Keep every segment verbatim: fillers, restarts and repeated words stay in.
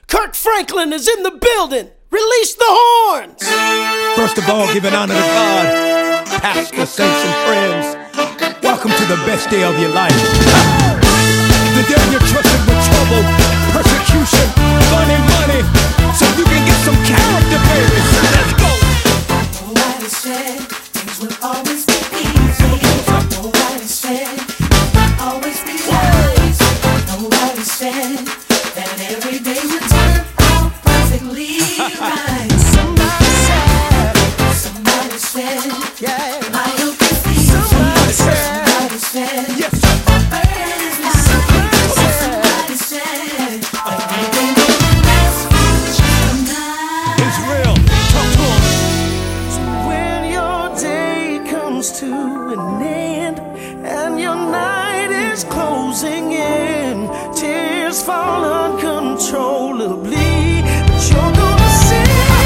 Kirk Franklin is in the building. Release the horns. First of all, giving honor to God, pastors, saints, and friends. Welcome to the best day of your life. The day you're trusted with trouble, persecution, fun and money, so you can get some character, baby. Let's go. Nobody said things would always be easy. Nobody said it would always be wise. Nobody said that every day would turn out perfectly right. Somebody said, somebody said, yeah, my hope is easy. Somebody said, somebody said, yes, burden is light. Somebody said, everything will be best tonight. It's real. Talk to him. When your day comes to an end and your night is closing in, tears fall uncontrollably, but you're gonna sing.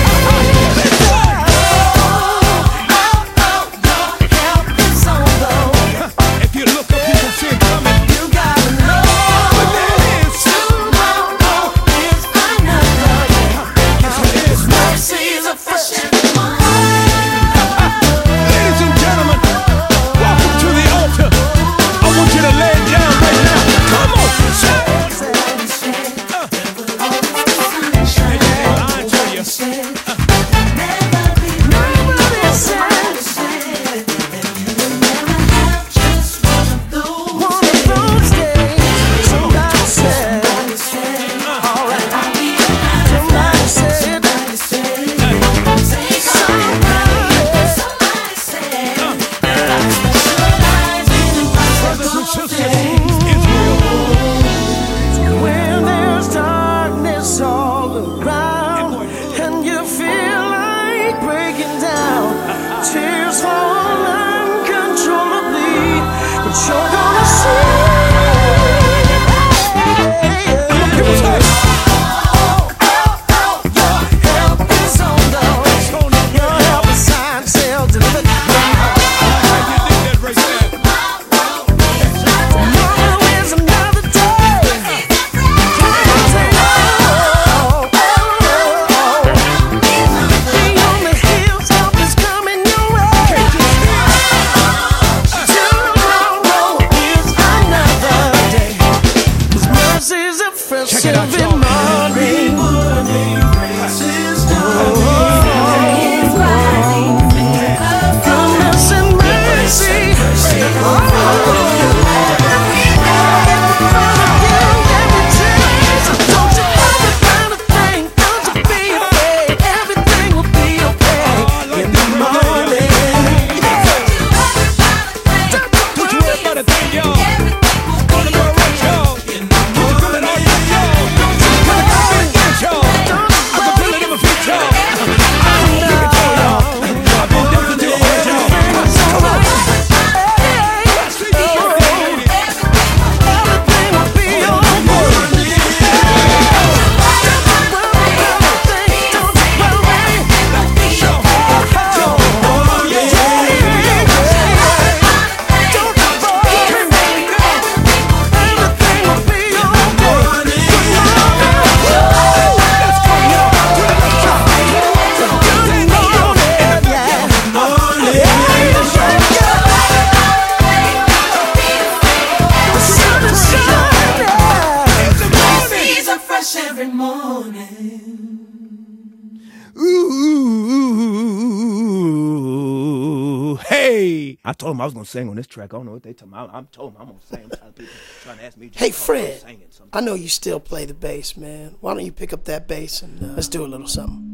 If you look up, you can see it coming. You gotta know But that is Tomorrow is another day. His mercies are fresh every morning. Ladies and gentlemen, welcome to the altar. I want you to lay it down right now. Come on. Somebody said there will always be sunshine. I tell you. Never be lonely. Somebody said that you will never have just one of those days. Somebody said, Somebody said, all right. I'll be around. Somebody said, Somebody said, take somebody. Somebody said that I specialize in Brothers and impossible sisters, things. it's real. when there's darkness all around and you feel like breaking down, tears fall uncontrollably, but you're gonna sing. People say, Your help is on the way. Your help is signed, sealed, delivered. you did that right there. Tomorrow is another day. Oh, oh, oh. Beyond the hills, help is coming your way. Tomorrow is another day. His mercies are fresh Check it out, every y'all. morning. Goodness and mercy. Don't you ever find a thing, don't you be afraid. Everything will be okay in the morning. Don't you worry about a thing, y'all. Gonna be alright, y'all. You can feel it all night, y'all. Gonna come in against y'all. I can feel it in my feet, y'all. I can give it to y'all. I've been down to the heart, y'all. Come on. Let's see this birthday lady. Everything will be Every morning. Ooh, hey! I told him I was gonna sing on this track. I don't know what they told me. I, I told him I'm gonna sing. I'm trying to, people trying to ask me. Hey, just Fred, singing something. I know you still play the bass, man. Why don't you pick up that bass and uh, let's do a little something?